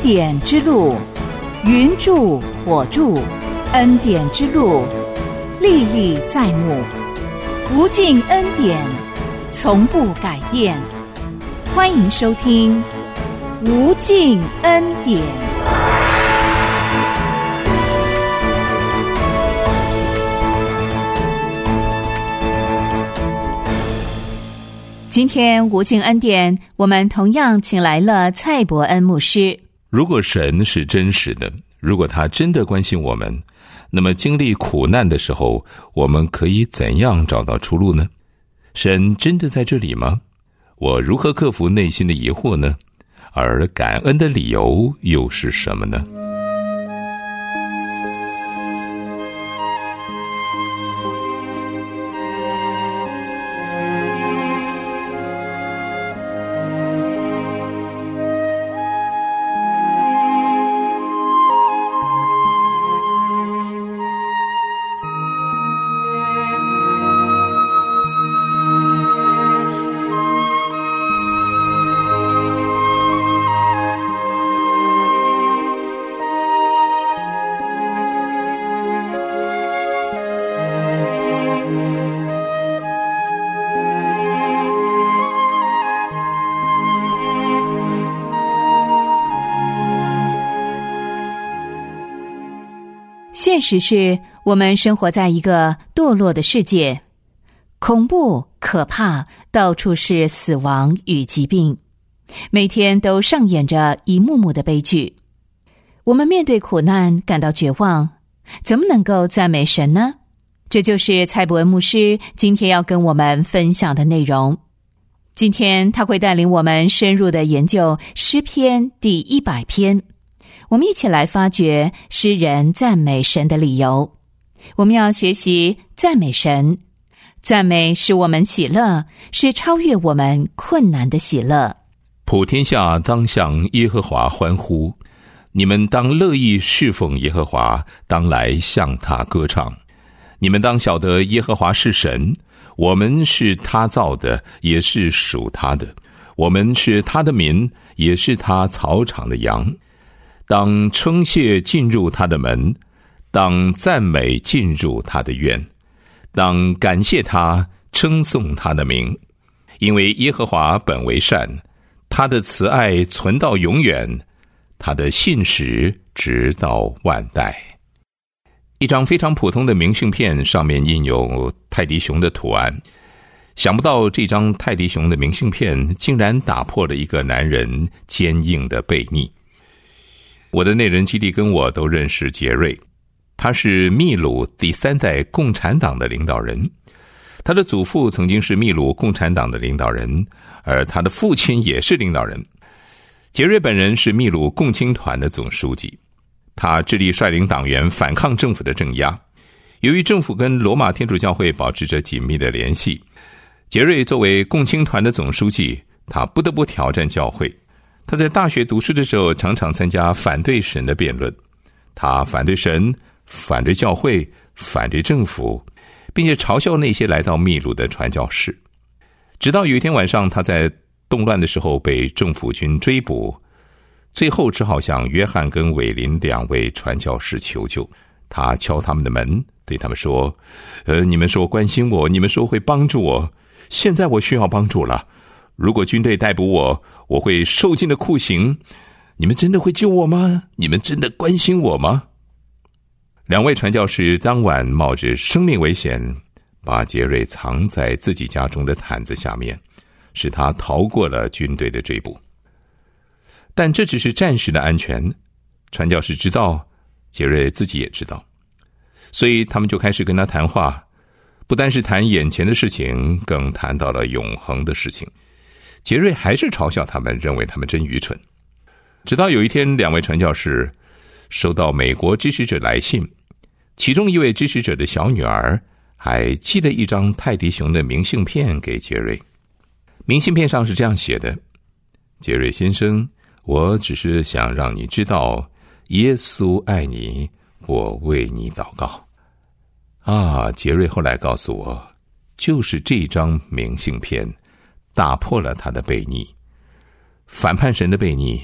典之路，云柱火柱，恩典之路，历历在目，无尽恩典，从不改变。欢迎收听无尽恩典。今天无尽恩典，我们同样请来了蔡伯恩牧师。 如果神是真实的，如果他真的关心我们，那么经历苦难的时候，我们可以怎样找到出路呢？神真的在这里吗？我如何克服内心的疑惑呢？而感恩的理由又是什么呢？ 现实是我们生活在一个堕落的世界，恐怖可怕，到处是死亡与疾病，每天都上演着一幕幕的悲剧。我们面对苦难感到绝望，怎么能够赞美神呢？这就是蔡伯恩牧师今天要跟我们分享的内容。今天他会带领我们深入的研究诗篇第100篇，我们一起来发掘诗人赞美神的理由。我们要学习赞美神，赞美使我们喜乐，是超越我们困难的喜乐。 普天下当向耶和华欢呼，你们当乐意侍奉耶和华，当来向他歌唱。你们当晓得耶和华是神，我们是他造的，也是属他的，我们是他的民，也是他草场的羊。当称谢进入他的门，当赞美进入他的院，当感谢他，称颂他的名。因为耶和华本为善，他的慈爱存到永远，他的信实直到万代。一张非常普通的明信片，上面印有泰迪熊的图案。想不到这张泰迪熊的明信片竟然打破了一个男人坚硬的悖逆。我的内人基地跟我都认识杰瑞，他是秘鲁第3代共产党的领导人，他的祖父曾经是秘鲁共产党的领导人，而他的父亲也是领导人。杰瑞本人是秘鲁共青团的总书记，他致力率领党员反抗政府的镇压。由于政府跟罗马天主教会保持着紧密的联系，杰瑞作为共青团的总书记，他不得不挑战教会。他在大学读书的时候，常常参加反对神的辩论。他反对神，反对教会，反对政府，并且嘲笑那些来到秘鲁的传教士。直到有一天晚上，他在动乱的时候被政府军追捕，最后只好向约翰跟韦林2位传教士求救。他敲他们的门，对他们说：你们说关心我，你们说会帮助我，现在我需要帮助了。如果军队逮捕我，我会受尽了酷刑。你们真的会救我吗？你们真的关心我吗？2位传教士当晚冒着生命危险，把杰瑞藏在自己家中的毯子下面，使他逃过了军队的追捕。但这只是暂时的安全，传教士知道，杰瑞自己也知道，所以他们就开始跟他谈话，不单是谈眼前的事情，更谈到了永恒的事情。杰瑞还是嘲笑他们，认为他们真愚蠢。直到有一天，2位传教士收到美国支持者来信，其中一位支持者的小女儿还寄了一张泰迪熊的明信片给杰瑞。明信片上是这样写的：杰瑞先生，我只是想让你知道耶稣爱你，我为你祷告。杰瑞后来告诉我，就是这张明信片打破了他的悖逆，反叛神的悖逆，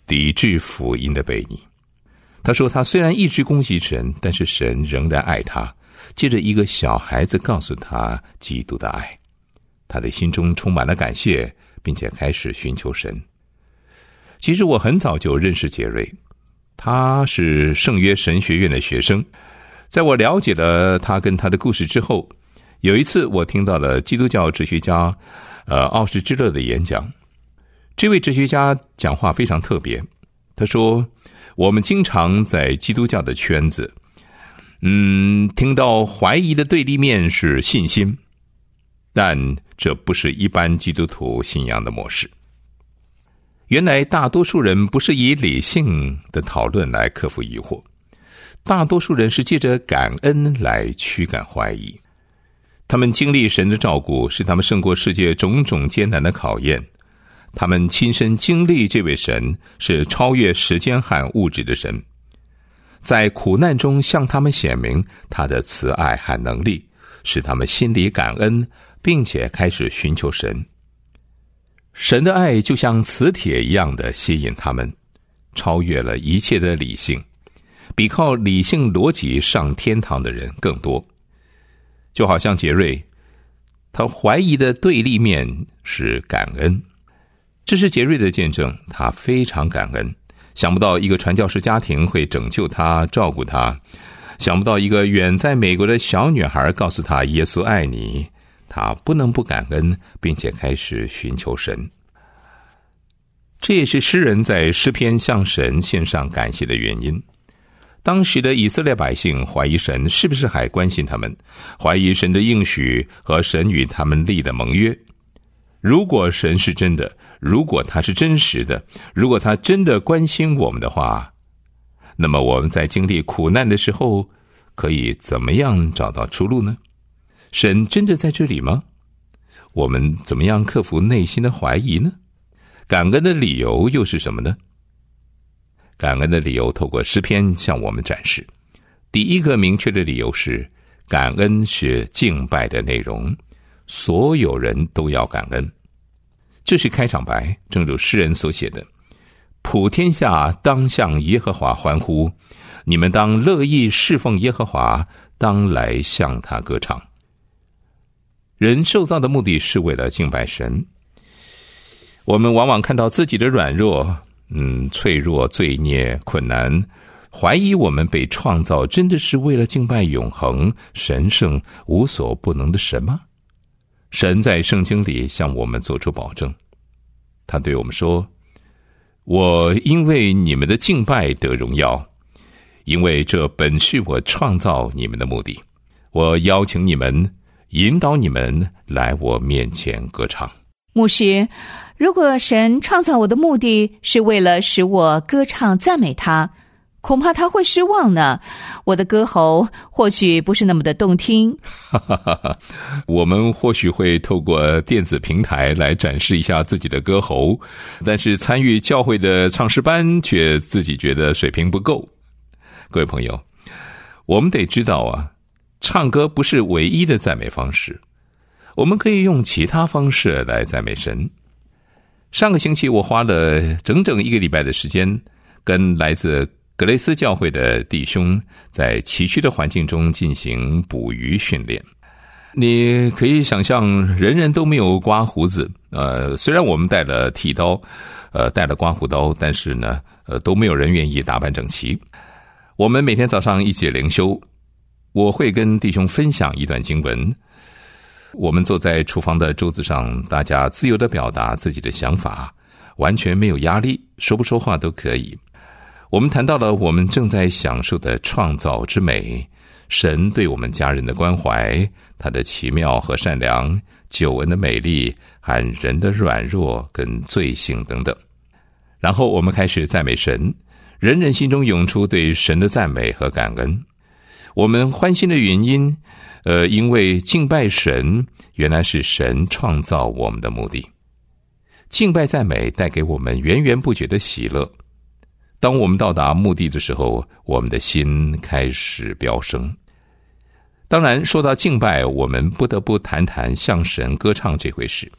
抵制福音的悖逆。他说他虽然一直攻击神，但是神仍然爱他，借着一个小孩子告诉他基督的爱。他的心中充满了感谢，并且开始寻求神。其实我很早就认识杰瑞，他是圣约神学院的学生。在我了解了他跟他的故事之后，有一次我听到了基督教哲学家奥斯之勒的演讲。这位哲学家讲话非常特别，他说我们经常在基督教的圈子听到怀疑的对立面是信心，但这不是一般基督徒信仰的模式。原来大多数人不是以理性的讨论来克服疑惑，大多数人是借着感恩来驱赶怀疑。他们经历神的照顾，使他们胜过世界种种艰难的考验。他们亲身经历这位神是超越时间和物质的神，在苦难中向他们显明他的慈爱和能力，使他们心里感恩，并且开始寻求神。神的爱就像磁铁一样的吸引他们，超越了一切的理性，比靠理性逻辑上天堂的人更多。就好像杰瑞，他怀疑的对立面是感恩。这是杰瑞的见证，他非常感恩，想不到一个传教士家庭会拯救他，照顾他，想不到一个远在美国的小女孩告诉他耶稣爱你，他不能不感恩，并且开始寻求神。这也是诗人在诗篇向神献上感谢的原因。当时的以色列百姓怀疑神是不是还关心他们，怀疑神的应许和神与他们立的盟约。如果神是真的，如果他是真实的，如果他真的关心我们的话，那么我们在经历苦难的时候可以怎么样找到出路呢？神真的在这里吗？我们怎么样克服内心的怀疑呢？感恩的理由又是什么呢？感恩的理由透过诗篇向我们展示。第一个明确的理由是，感恩是敬拜的内容，所有人都要感恩。这是开场白，正如诗人所写的，普天下当向耶和华欢呼，你们当乐意侍奉耶和华，当来向他歌唱。人受造的目的是为了敬拜神。我们往往看到自己的软弱，脆弱、罪孽、困难，怀疑我们被创造真的是为了敬拜永恒、神圣、无所不能的神吗？神在圣经里向我们做出保证，他对我们说，我因为你们的敬拜得荣耀，因为这本是我创造你们的目的。我邀请你们，引导你们来我面前歌唱。 牧师，如果神创造我的目的是为了使我歌唱赞美他，恐怕他会失望呢。我的歌喉或许不是那么的动听。 我们或许会透过电子平台来展示一下自己的歌喉，但是参与教会的唱诗班却自己觉得水平不够。各位朋友，我们得知道啊，唱歌不是唯一的赞美方式，我们可以用其他方式来赞美神。上个星期我花了整整1个礼拜的时间，跟来自格雷斯教会的弟兄在崎岖的环境中进行捕鱼训练。你可以想象，人人都没有刮胡子，虽然我们带了剃刀，带了刮胡刀，但是呢，都没有人愿意打扮整齐。我们每天早上一起灵修，我会跟弟兄分享一段经文。我们坐在厨房的桌子上，大家自由地表达自己的想法，完全没有压力，说不说话都可以。我们谈到了我们正在享受的创造之美，神对我们家人的关怀，他的奇妙和善良，救恩的美丽和人的软弱跟罪性等等。然后我们开始赞美神，人人心中涌出对神的赞美和感恩。我们欢欣的原因，因为敬拜神原来是神创造我们的目的。敬拜赞美带给我们源源不绝的喜乐。当我们到达目的的时候，我们的心开始飙升。当然，说到敬拜，我们不得不谈谈向神歌唱这回事。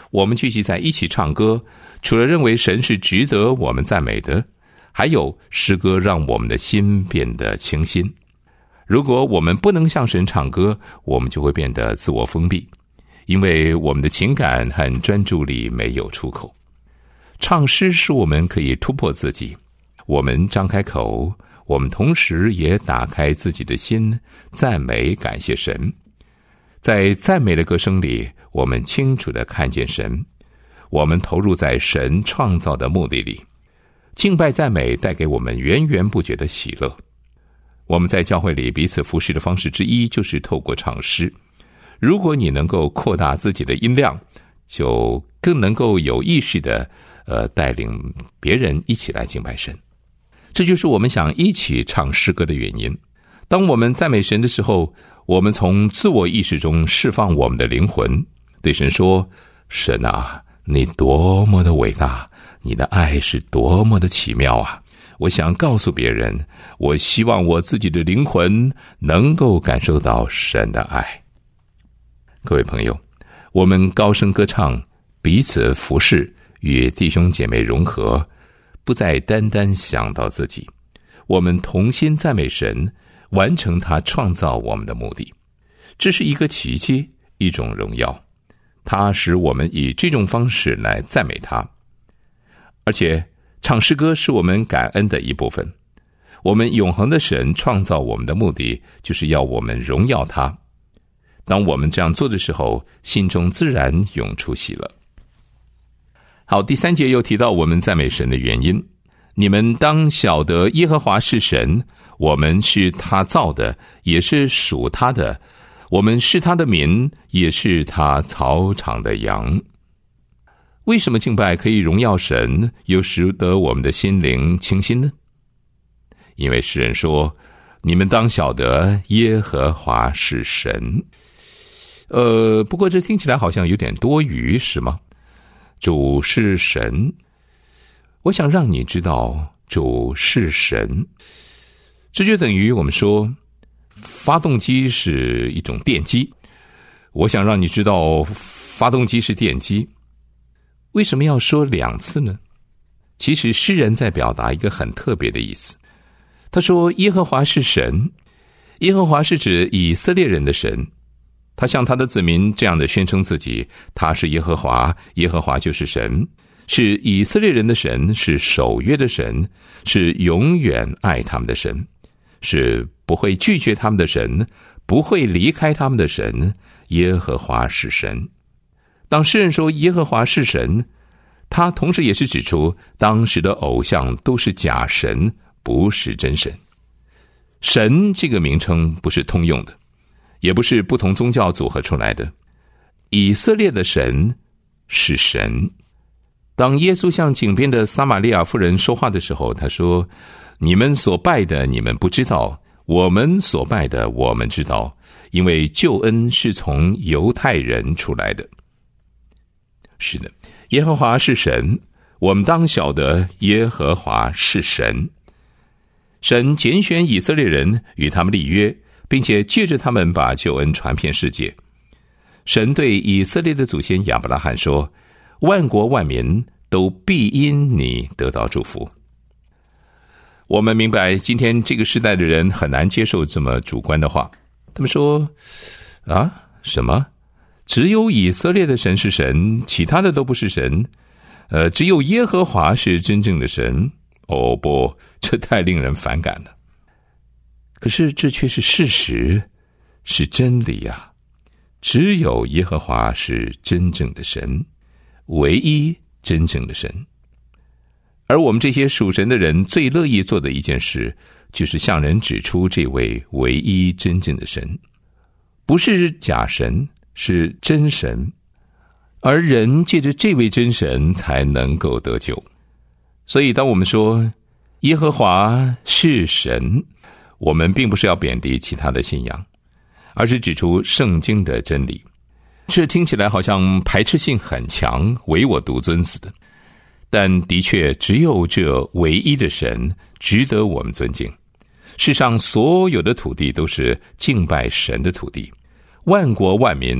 我们聚集在一起唱歌，除了认为神是值得我们赞美的，还有诗歌让我们的心变得清新。如果我们不能向神唱歌，我们就会变得自我封闭，因为我们的情感和专注力没有出口。唱诗使我们可以突破自己，我们张开口，我们同时也打开自己的心，赞美感谢神。在赞美的歌声里，我们清楚地看见神，我们投入在神创造的目的里。敬拜赞美带给我们源源不绝的喜乐。我们在教会里彼此服侍的方式之一就是透过唱诗。如果你能够扩大自己的音量，就更能够有意识的带领别人一起来敬拜神。这就是我们想一起唱诗歌的原因。当我们赞美神的时候，我们从自我意识中释放我们的灵魂，对神说：神啊，你多么的伟大，你的爱是多么的奇妙啊！我想告诉别人，我希望我自己的灵魂能够感受到神的爱。各位朋友，我们高声歌唱，彼此服侍，与弟兄姐妹融合，不再单单想到自己，我们同心赞美神，完成他创造我们的目的。这是一个奇迹，一种荣耀，它使我们以这种方式来赞美他。而且唱诗歌是我们感恩的一部分。我们永恒的神创造我们的目的，就是要我们荣耀他。当我们这样做的时候，心中自然涌出喜乐。好，第3节又提到我们赞美神的原因。你们当晓得耶和华是神，我们是他造的，也是属他的，我们是他的民，也是他草场的羊。为什么敬拜可以荣耀神，又使得我们的心灵清新呢？因为诗人说，你们当晓得耶和华是神。不过这听起来好像有点多余，是吗？主是神，我想让你知道主是神。这就等于我们说发动机是一种电机，我想让你知道发动机是电机。为什么要说2次呢？其实诗人在表达一个很特别的意思。他说耶和华是神，耶和华是指以色列人的神。他向他的子民这样的宣称自己，他是耶和华，耶和华就是神，是以色列人的神，是守约的神，是永远爱他们的神，是不会拒绝他们的神，不会离开他们的神。耶和华是神。当诗人说耶和华是神，他同时也是指出当时的偶像都是假神，不是真神。神这个名称不是通用的，也不是不同宗教组合出来的。以色列的神是神。当耶稣向井边的撒玛利亚妇人说话的时候，他说：你们所拜的你们不知道，我们所拜的我们知道，因为救恩是从犹太人出来的。是的，耶和华是神，我们当晓得耶和华是神。神拣选以色列人，与他们立约，并且借着他们把救恩传遍世界。神对以色列的祖先亚伯拉罕说，万国万民都必因你得到祝福。我们明白今天这个时代的人很难接受这么主观的话。他们说什么？只有以色列的神是神，其他的都不是神。只有耶和华是真正的神。哦不，这太令人反感了。可是这却是事实，是真理啊！只有耶和华是真正的神，唯一真正的神。而我们这些属神的人最乐意做的一件事，就是向人指出这位唯一真正的神，不是假神，是真神，而人借着这位真神才能够得救。所以当我们说耶和华是神，我们并不是要贬低其他的信仰，而是指出圣经的真理。这听起来好像排斥性很强，唯我独尊似的，但的确只有这唯一的神值得我们尊敬。世上所有的土地都是敬拜神的土地，万国万民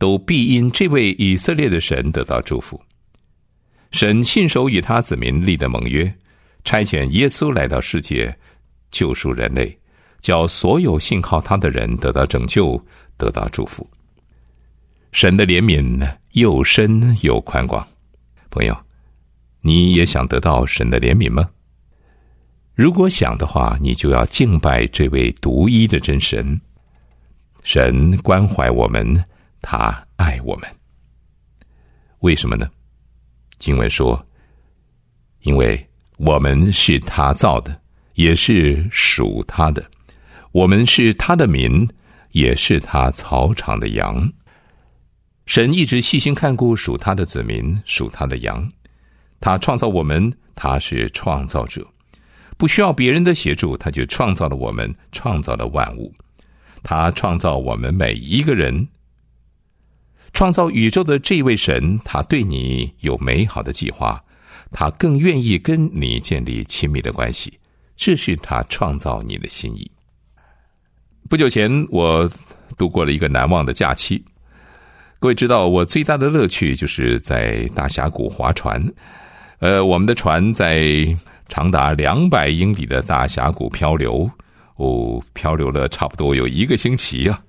都必因这位以色列的神得到祝福。神信守与他子民立的盟约，差遣耶稣来到世界，救赎人类，叫所有信靠他的人得到拯救，得到祝福。神的怜悯又深又宽广。朋友，你也想得到神的怜悯吗？如果想的话，你就要敬拜这位独一的真神。神关怀我们，他爱我们。为什么呢？经文说，因为我们是他造的，也是属他的，我们是他的民，也是他草场的羊。神一直细心看顾属他的子民，属他的羊。他创造我们，他是创造者，不需要别人的协助，他就创造了我们，创造了万物。他创造我们每一个人。创造宇宙的这位神，他对你有美好的计划，他更愿意跟你建立亲密的关系，这是他创造你的心意。不久前我度过了一个难忘的假期。各位知道，我最大的乐趣就是在大峡谷划船。我们的船在长达200英里的大峡谷漂流，漂流了差不多有1个星期啊。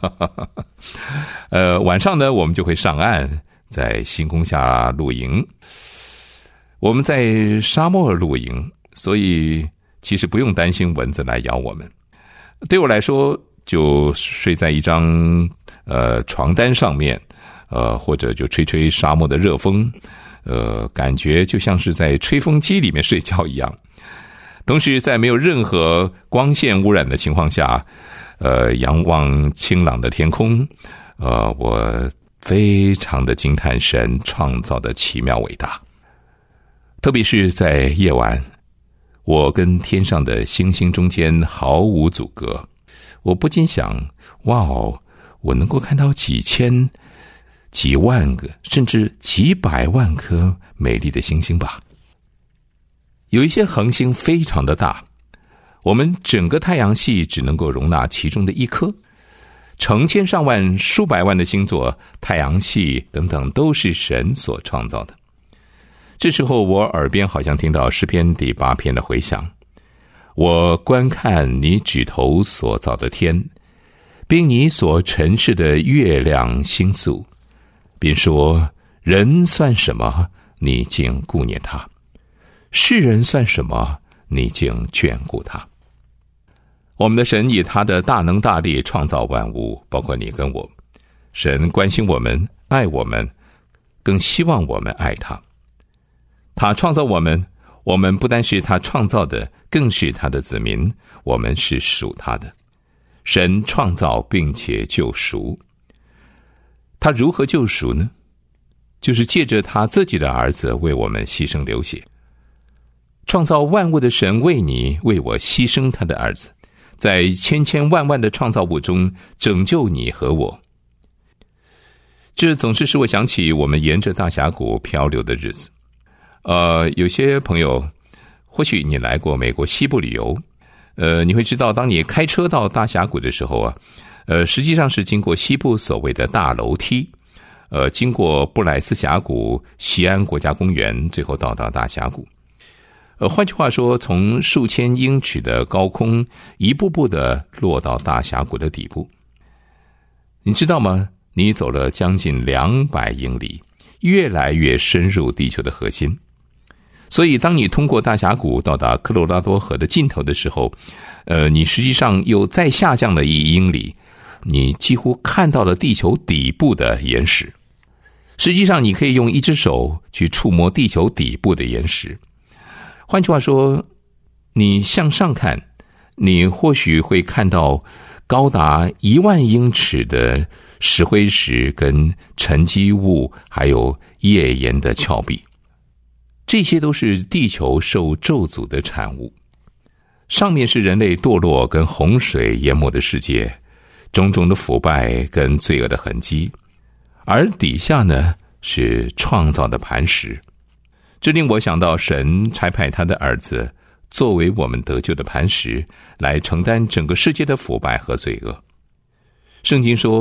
晚上呢，我们就会上岸，在星空下露营。我们在沙漠露营，所以其实不用担心蚊子来咬我们。对我来说，就睡在一张床单上面，或者就吹吹沙漠的热风，感觉就像是在吹风机里面睡觉一样。同时在没有任何光线污染的情况下，仰望清朗的天空，我非常的惊叹神创造的奇妙伟大。特别是在夜晚，我跟天上的星星中间毫无阻隔，我不禁想，哇哦，我能够看到几千、几万个，甚至几百万颗美丽的星星吧。有一些恒星非常的大，我们整个太阳系只能够容纳其中的1颗。成千上万、数百万的星座、太阳系等等，都是神所创造的。这时候我耳边好像听到诗篇第8篇的回响，我观看你指头所造的天，并你所陈示的月亮星宿，并说，人算什么，你竟顾念他；世人算什么，你竟眷顾他。我们的神以他的大能大力创造万物，包括你跟我。神关心我们，爱我们，更希望我们爱他。他创造我们，我们不单是他创造的，更是他的子民，我们是属他的。神创造并且救赎。他如何救赎呢？就是借着他自己的儿子为我们牺牲流血。创造万物的神为你为我牺牲他的儿子，在千千万万的创造物中拯救你和我。这总是使我想起我们沿着大峡谷漂流的日子。有些朋友，或许你来过美国西部旅游，你会知道，当你开车到大峡谷的时候啊，实际上是经过西部所谓的大楼梯，经过布莱斯峡谷、西安国家公园，最后到达大峡谷。换句话说，从数千英尺的高空一步步的落到大峡谷的底部。你知道吗？你走了将近200英里，越来越深入地球的核心。所以当你通过大峡谷到达科罗拉多河的尽头的时候，你实际上又再下降了1英里，你几乎看到了地球底部的岩石。实际上你可以用一只手去触摸地球底部的岩石。换句话说，你向上看，你或许会看到高达10000英尺的石灰石跟沉积物，还有页岩的峭壁。这些都是地球受咒诅的产物。上面是人类堕落跟洪水淹没的世界，种种的腐败跟罪恶的痕迹，而底下呢是创造的磐石。这令我想到，神差派他的儿子作为我们得救的磐石，来承担整个世界的腐败和罪恶。圣经说，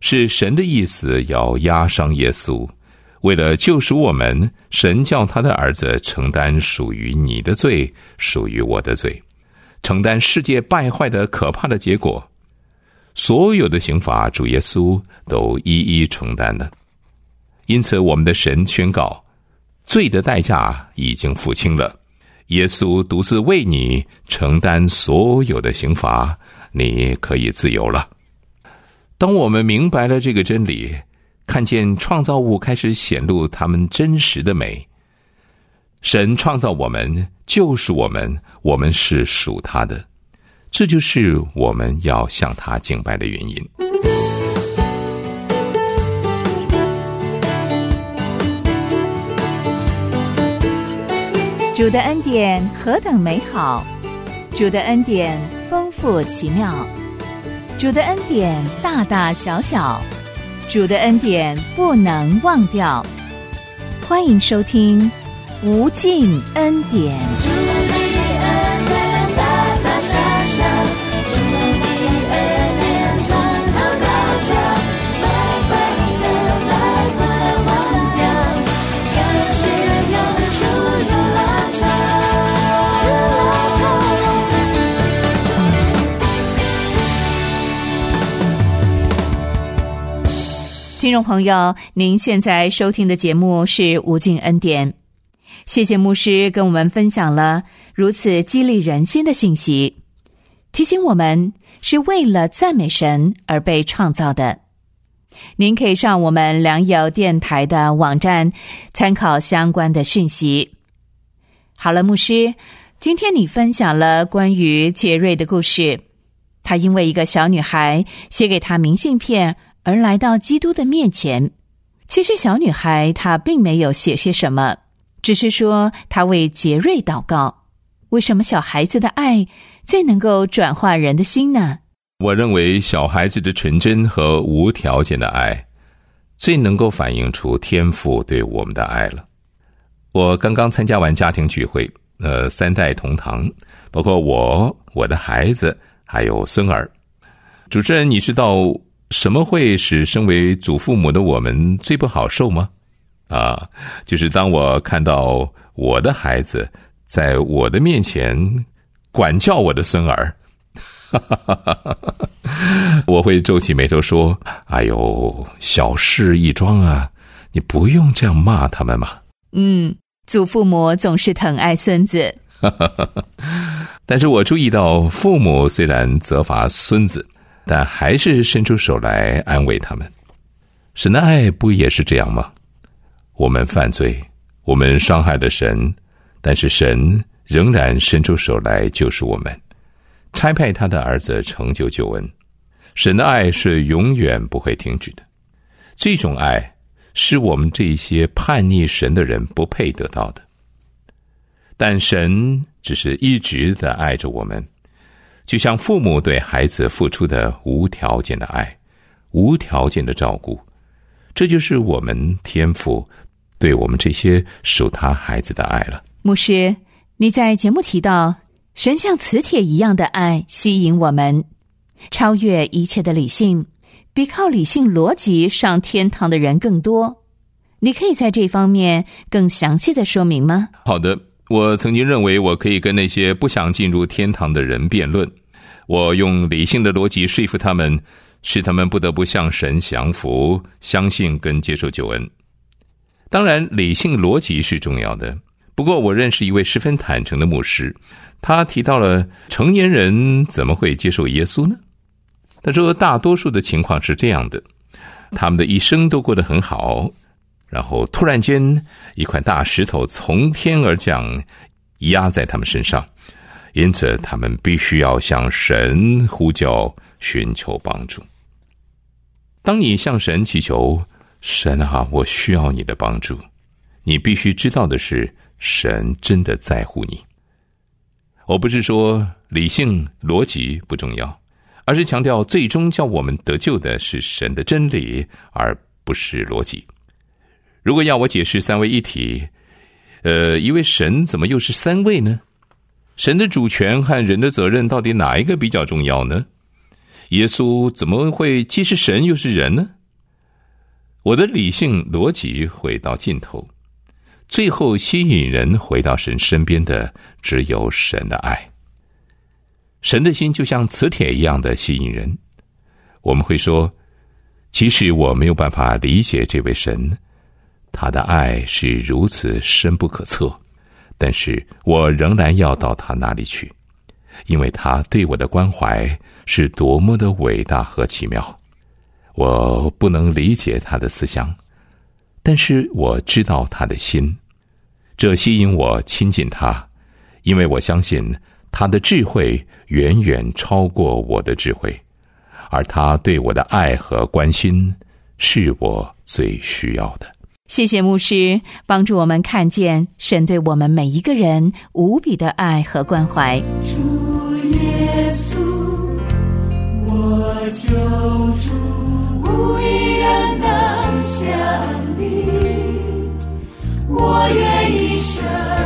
是神的意思要压伤耶稣，为了救赎我们，神叫他的儿子承担属于你的罪，属于我的罪，承担世界败坏的可怕的结果。所有的刑罚主耶稣都一一承担了。因此我们的神宣告，罪的代价已经付清了，耶稣独自为你承担所有的刑罚，你可以自由了。当我们明白了这个真理，看见创造物开始显露他们真实的美，神创造我们，救赎我们，我们是属他的，这就是我们要向他敬拜的原因。 主的恩典何等美好，主的恩典丰富奇妙，主的恩典大大小小，主的恩典不能忘掉。欢迎收听无尽恩典。主的恩典大大小小，主的恩典从头到脚，白白的来不能忘掉，感谢永驻如浪潮，如浪潮。听众朋友，您现在收听的节目是无尽恩典。谢谢牧师跟我们分享了如此激励人心的信息，提醒我们是为了赞美神而被创造的。您可以上我们良友电台的网站参考相关的讯息。好了，牧师，今天你分享了关于杰瑞的故事，他因为一个小女孩写给他明信片而来到基督的面前。其实小女孩她并没有写些什么，只是说她为杰瑞祷告。为什么小孩子的爱最能够转化人的心呢？ 我认为小孩子的纯真和无条件的爱最能够反映出天父对我们的爱了。我刚刚参加完家庭聚会，3代同堂，包括我的孩子还有孙儿。主持人，你知道什么会使身为祖父母的我们最不好受吗？就是当我看到我的孩子在我的面前管教我的孙儿，我会皱起眉头说，哎呦，小事一桩啊，你不用这样骂他们嘛。 祖父母总是疼爱孙子。 但是我注意到，父母虽然责罚孙子，但还是伸出手来安慰他们。神的爱不也是这样吗？我们犯罪，我们伤害了神，但是神仍然伸出手来救赎我们，差派他的儿子成就救恩。神的爱是永远不会停止的，这种爱是我们这些叛逆神的人不配得到的。但神只是一直的爱着我们，就像父母对孩子付出的无条件的爱，无条件的照顾，这就是我们天父对我们这些属他孩子的爱了。 牧师，你在节目提到，神像磁铁一样的爱吸引我们，超越一切的理性，比靠理性逻辑上天堂的人更多。你可以在这方面更详细的说明吗？ 好的，我曾经认为我可以跟那些不想进入天堂的人辩论，我用理性的逻辑说服他们，使他们不得不向神降服，相信跟接受救恩。当然理性逻辑是重要的，不过我认识一位十分坦诚的牧师，他提到了成年人怎么会接受耶稣呢？他说大多数的情况是这样的，他们的一生都过得很好，然后突然间一块大石头从天而降，压在他们身上，因此他们必须要向神呼叫，寻求帮助。当你向神祈求，神啊，我需要你的帮助，你必须知道的是，神真的在乎你。我不是说理性逻辑不重要，而是强调最终叫我们得救的是神的真理，而不是逻辑。如果要我解释三位一体，一位神怎么又是三位呢？神的主权和人的责任到底哪一个比较重要呢？耶稣怎么会既是神又是人呢？ 我的理性逻辑回到尽头，最后吸引人回到神身边的只有神的爱。神的心就像磁铁一样的吸引人。我们会说，即使我没有办法理解这位神，他的爱是如此深不可测，但是我仍然要到他那里去，因为他对我的关怀是多么的伟大和奇妙。我不能理解他的思想，但是我知道他的心，这吸引我亲近他，因为我相信他的智慧远远超过我的智慧，而他对我的爱和关心是我最需要的。 谢谢牧师帮助我们看见神对我们每一个人无比的爱和关怀。 主耶稣，我救主，无一人能像你，我愿一生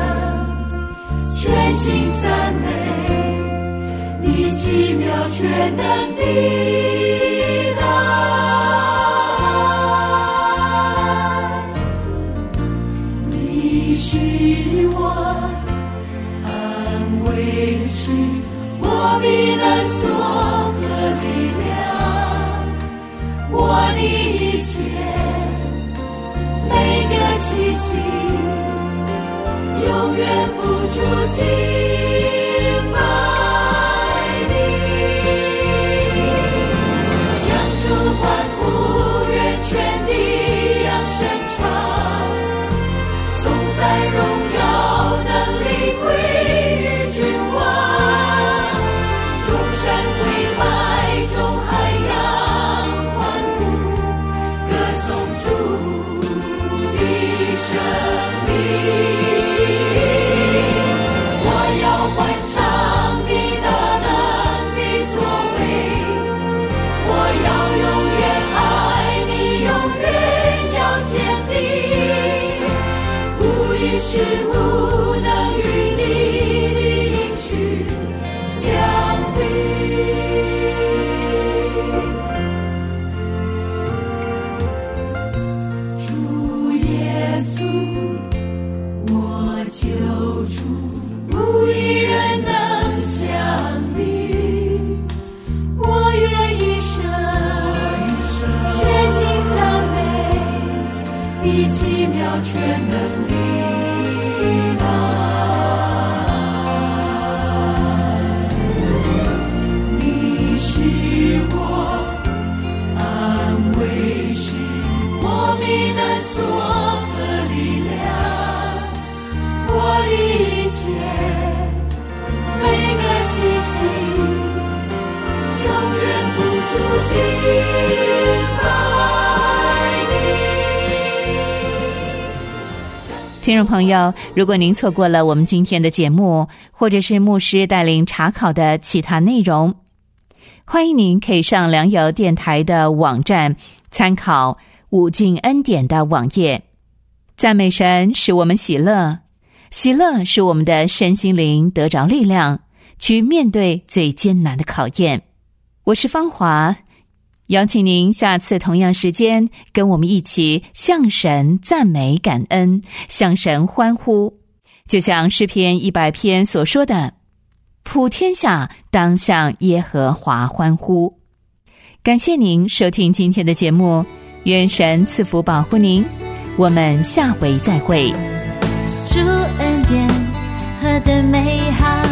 全心赞美你奇妙全能的爱，你是我安慰，是我避难所和力量，我的一切每个气息永远不住敬拜你，向主欢呼，人全地扬声唱，颂赞荣耀能力归于君王，众山跪拜，众海洋欢呼，歌颂主的生命。我要欢唱你的能的作为，我要永远爱你，永远要坚定，无一事无能与你的应许相比。主耶稣，我救主，无一人能像你，我愿一生全心赞美你奇妙全能的爱，你是我安慰，是我避难所和力量，我的一切每个气息永远不住敬拜你。 听众朋友，如果您错过了我们今天的节目，或者是牧师带领查考的其他内容，欢迎您可以上良友电台的网站参考五境恩典的网页。赞美神使我们喜乐，喜乐使我们的身心灵得着力量，去面对最艰难的考验。我是芳华，邀请您下次同样时间跟我们一起向神赞美感恩，向神欢呼，就像诗篇100篇所说的，普天下当向耶和华欢呼。感谢您收听今天的节目，愿神赐福保护您，我们下回再会。 主恩典何等美好，